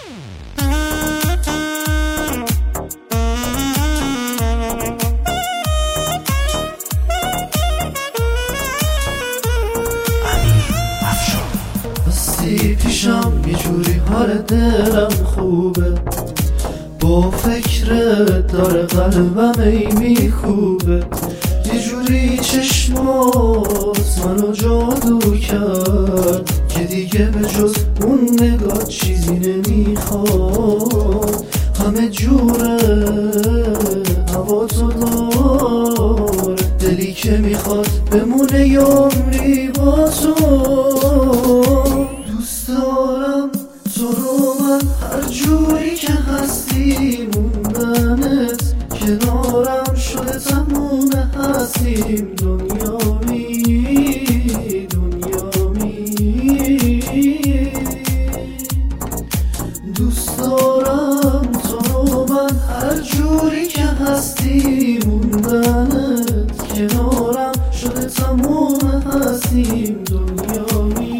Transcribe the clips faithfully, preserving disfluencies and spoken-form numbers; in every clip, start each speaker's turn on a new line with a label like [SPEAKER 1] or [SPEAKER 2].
[SPEAKER 1] هستی پیشم یه جوری حال دلم خوبه، با فکرت داره قلبم ای میخوبه، یه جوری چشمات منو جادو کرد که دیگه به جز اون نگاه چیزی نمیخواد، همه جوره هوا تو داره، دلی که میخواد بمونه یه عمری با تو. دوست دارم تو رو من هر جوری که هستی، موندنت کنارم شده تموم هستیم، دنیامی دنیامی. دوست دارم تو رو من هر جوری که هستی، موندنت کنارم شده تموم هستیم، دنیامی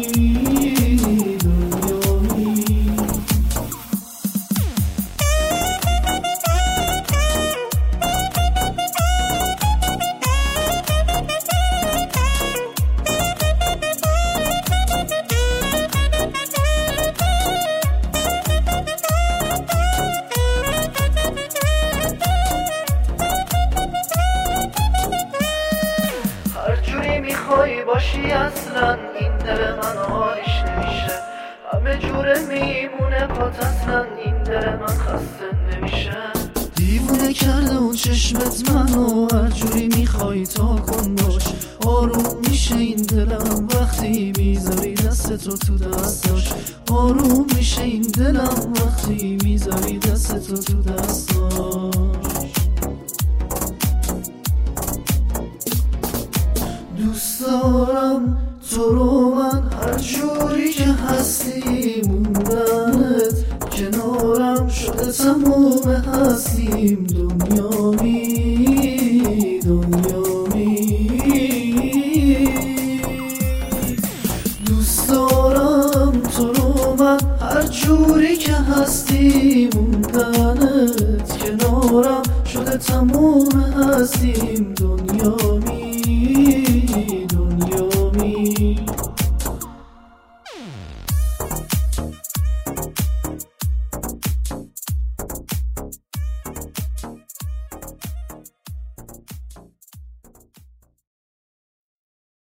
[SPEAKER 1] میخوای باشی اصلا این دل من حالیش نمیشه، همه جوره میمونه پات اصلا این دل من خسته نمیشه. دیوونه کرده اون چشمت منو، هر جوری میخوای تا کن باش، آروم میشه این دلم وقتی میذاری دستتو تو دستاش، آروم میشه این دلم وقتی میذاری دستتو تو دستاش. دوست دارم تو رو من هر جوری که هستی، موندنت کنارم شده تموم هستیم، دنیامی دنیامی. دوست دارم تو رو من هر جوری که هستی، موندنت کنارم شده تموم هستیم، دنیامی